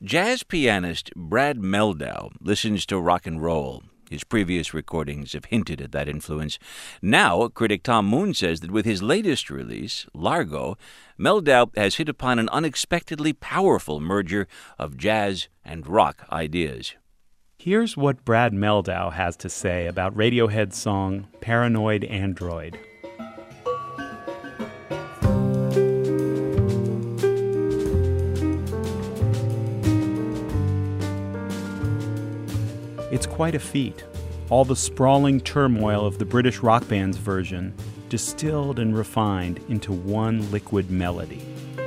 Jazz pianist Brad Mehldau listens to rock and roll. His previous recordings have hinted at that influence. Now, critic Tom Moon says that with his latest release, Largo, Mehldau has hit upon an unexpectedly powerful merger of jazz and rock ideas. Here's what Brad Mehldau has to say about Radiohead's song Paranoid Android. It's quite a feat. All the sprawling turmoil of the British rock band's version distilled and refined into one liquid melody.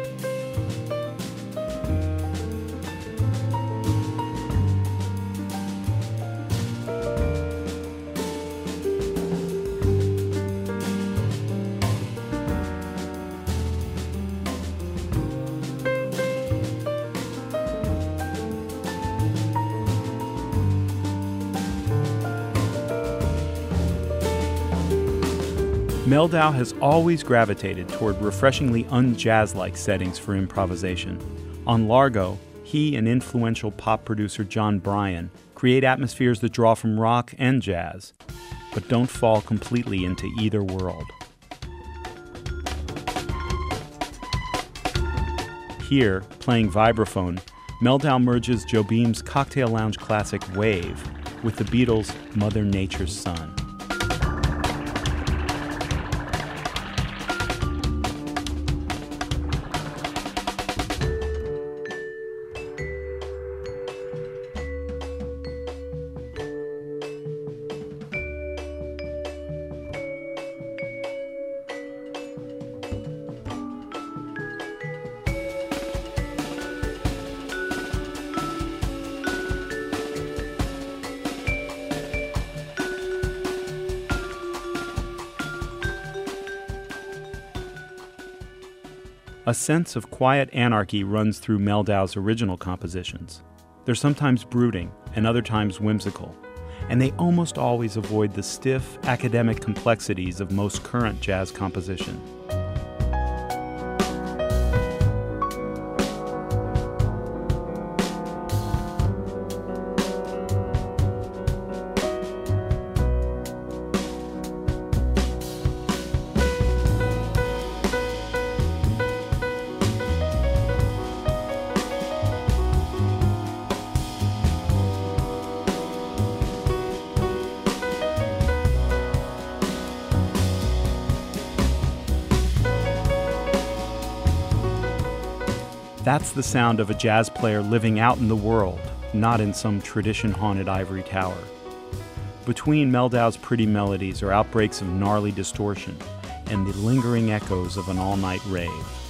Mehldau has always gravitated toward refreshingly un-jazz-like settings for improvisation. On Largo, he and influential pop producer John Bryan create atmospheres that draw from rock and jazz, but don't fall completely into either world. Here, playing vibraphone, Mehldau merges Jobim's Cocktail Lounge classic Wave with the Beatles' Mother Nature's Son. A sense of quiet anarchy runs through Mehldau's original compositions. They're sometimes brooding and other times whimsical, and they almost always avoid the stiff, academic complexities of most current jazz composition. That's the sound of a jazz player living out in the world, not in some tradition-haunted ivory tower. Between Mehldau's pretty melodies are outbreaks of gnarly distortion and the lingering echoes of an all-night rave.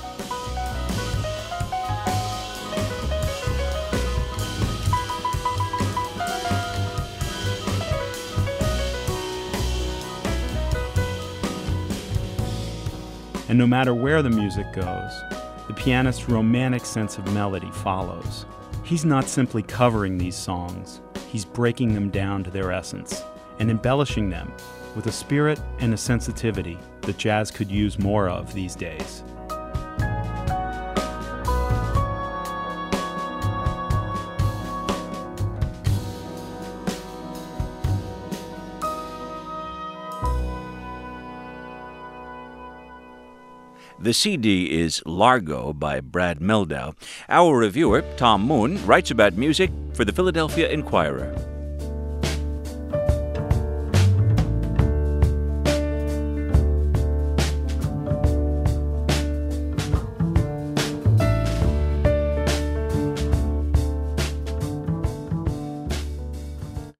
And no matter where the music goes, the pianist's romantic sense of melody follows. He's not simply covering these songs, he's breaking them down to their essence and embellishing them with a spirit and a sensitivity that jazz could use more of these days. The CD is Largo by Brad Mehldau. Our reviewer, Tom Moon, writes about music for the Philadelphia Inquirer.